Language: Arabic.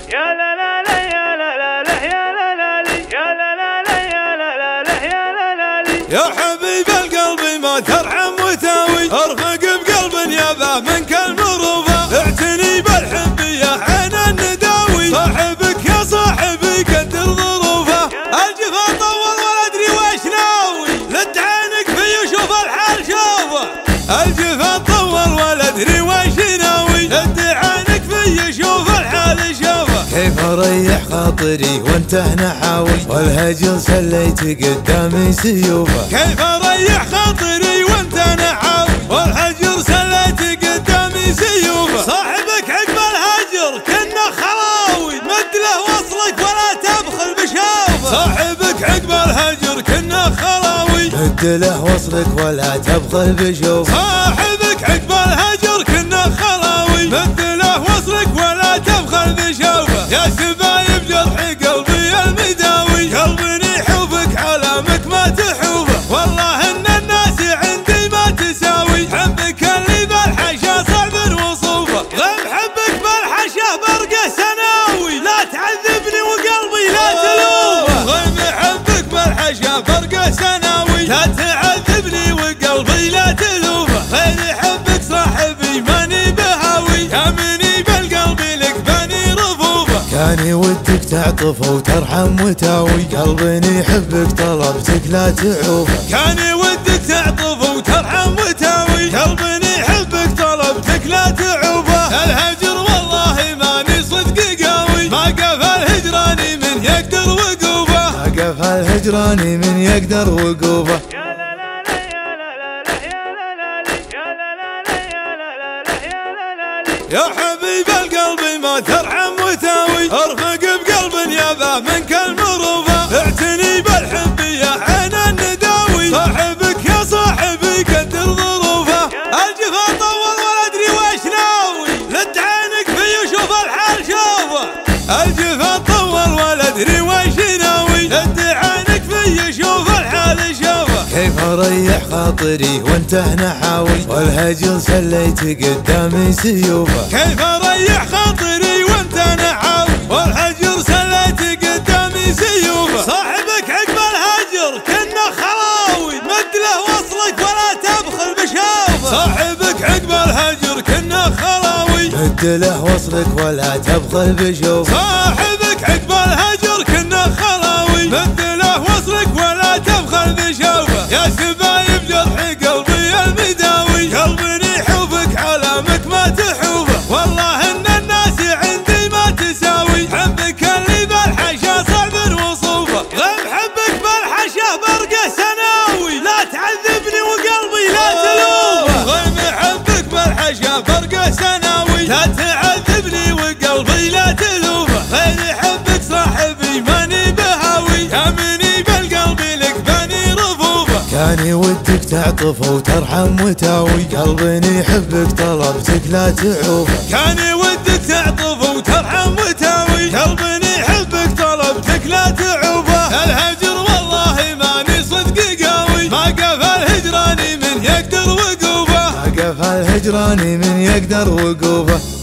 يا لا لا لا يا لا لا لا يا لا لا لي يا لا لا لا يا لا لا لا يا لا لا لي. يا حبيب القلب ما ترحم وتاوي، ارفق بقلب يابا منك المروفة، اعتني بالحب يا عين النداوي، صاحبك يا صاحبي قدر ظروفه، الجفا طول ولا ادري وش ناوي، لد عينك في شوف الحال شوفه، الجفا طول ولا ادري وش ناوي، لد عينك في شوف الحال شوفه. كيف اريح خاطري وانت هنا حاوي، والهجر سليت قدامي سيوفه، كيف اريح خاطري وانت هنا حاوي، والهجر سليت قدامي سيوفه، صاحبك عقب الهجر كنا خلاوي، مد له وصلك ولا تبخل بشوفه، صاحبك عقب الهجر كنا خلاوي، مد له وصلك ولا تبخل بشوفه، صاحبك عقب الهجر كنا خلاوي، مد له وصلك ولا تبخل بشوفه، يا سبايب جرحي قلبي المداوي، قلبي يحوفك علامك ما تحوفه، والله ان الناس عندي ما تساوي، حبك اللي بالحشا صعب وصوفه، غير حبك بالحشا برقه سناوي، لا تعذبني وقلبي لا تلوفه، غير حبك بالحشا برقه سناوي، لا تعذبني وقلبي لا تلوفه، غير حبك صاحبي ماني بهاوي، يا مني بالقلب لك بني رفوفه، كان ودك تعطف وترحم وتاوي، قلبي يحبك طلبتك لا تعوفه، كان ودك تعطف وترحم وتاوي، قلبي يحبك طلبتك لا تعوفه، الهجر والله ماني صدق قاوي، ما قفل هجراني من يقدر وقوفه، ما قفل هجراني من يقدر وقوفه. يا لا لا لا يا لا لا لا يا لا لا لي يا لا لا لا يا لا لا لا يا لا لا لي. يا حبيب القلب ما ترحم وتاوي، ارفق بقلب يابا منك المروفة، اعتني بالحب يا عين النداوي، صاحبك يا صاحبي قدر ظروفه، الجفا طول ولا ادري وش ناوي، لد عينك في شوف الحال شوفه، الجفا طول ولا ادري وش ناوي، لد عينك في شوف الحال شوفه. كيف اريح خاطري وانت هنا حاوي، والهجر سليت قدامي سيوفه، كيف اريح خاطري وانت هنا حاوي، والهجر سليت قدامي سيوفه، صاحبك عقب الهجر كنا خلاوي، مد له وصلك ولا تبخل بشوفه، صاحبك عقب الهجر كنا خلاوي، مد له وصلك ولا تبخل بشوفه، صاحبك عقب الهجر كنا خلاوي، مد له وصلك ولا تبخل بشوفه، يا سبايب جرحي قلبي المداوي، قلبي يحوفك علامك ما تحوفه، والله ان الناس عندي ما تساوي، حبك اللي بالحشا صعب وصوفه، غير حبك بالحشا برقه سناوي، لا تعذبني وقلبي لا تلوفه، غير حبك بالحشا برقه سناوي، لا تعذبني وقلبي لا تلوفه، غير حبك صاحبي ماني بهاوي، يا مني بالقلب لك بني رفوفه، كان ودك تعطف وترحم وتاوي، قلبي يحبك طلبتك لا تعوفه، كان ودك تعطف وترحم وتاوي، قلبي يحبك طلبتك لا تعوفه، الهجر والله ماني صدق قاوي، ما قفل هجراني من يقدر وقوفه، ما قفل هجراني من يقدر وقوفه.